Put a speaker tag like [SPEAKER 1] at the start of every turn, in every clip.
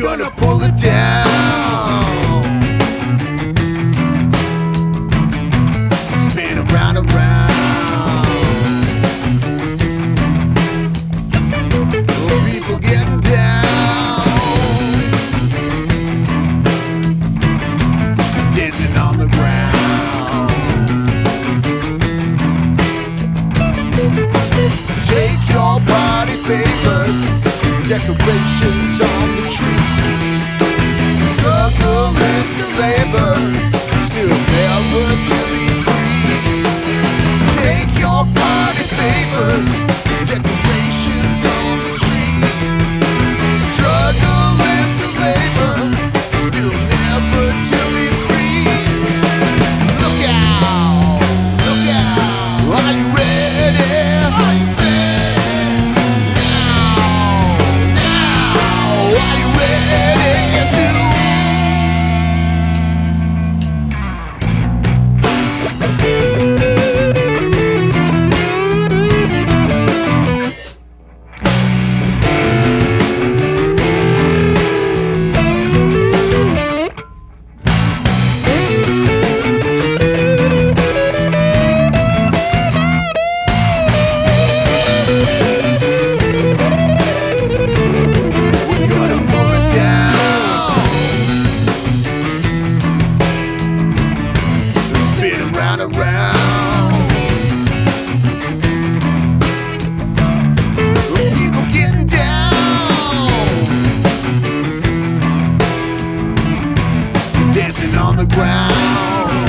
[SPEAKER 1] gonna pull it down. Spin around and round. People getting down, dancing on the ground. Take your party favors, decorations on the tree. Struggle and your labor, still never to be free. Take your party favors, decorations on the tree. Struggle and your labor, still never to be free. Look out, look out, are you ready? Are you ready? Around. People getting down, dancing on the ground.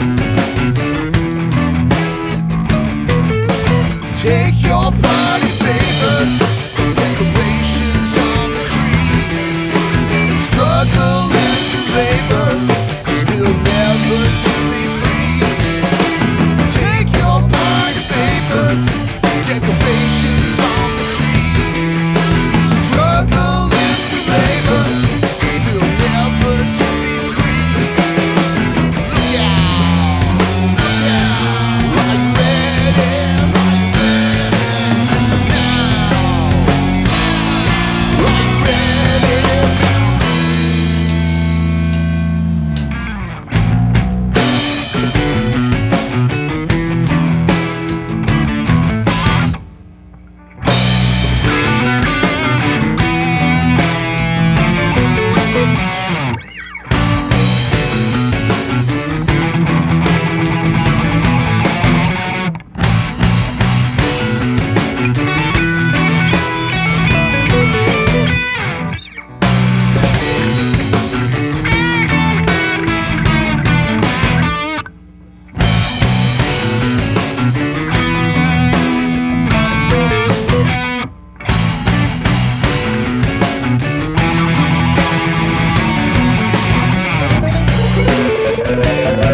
[SPEAKER 1] Take your party favors, decorations on the tree. Struggle and labor, still never to be free. Decorations on the tree. Struggle and labor, still never to be free. Look out, look out, are you ready? Are you ready now? Are you ready to?
[SPEAKER 2] We'll be right back.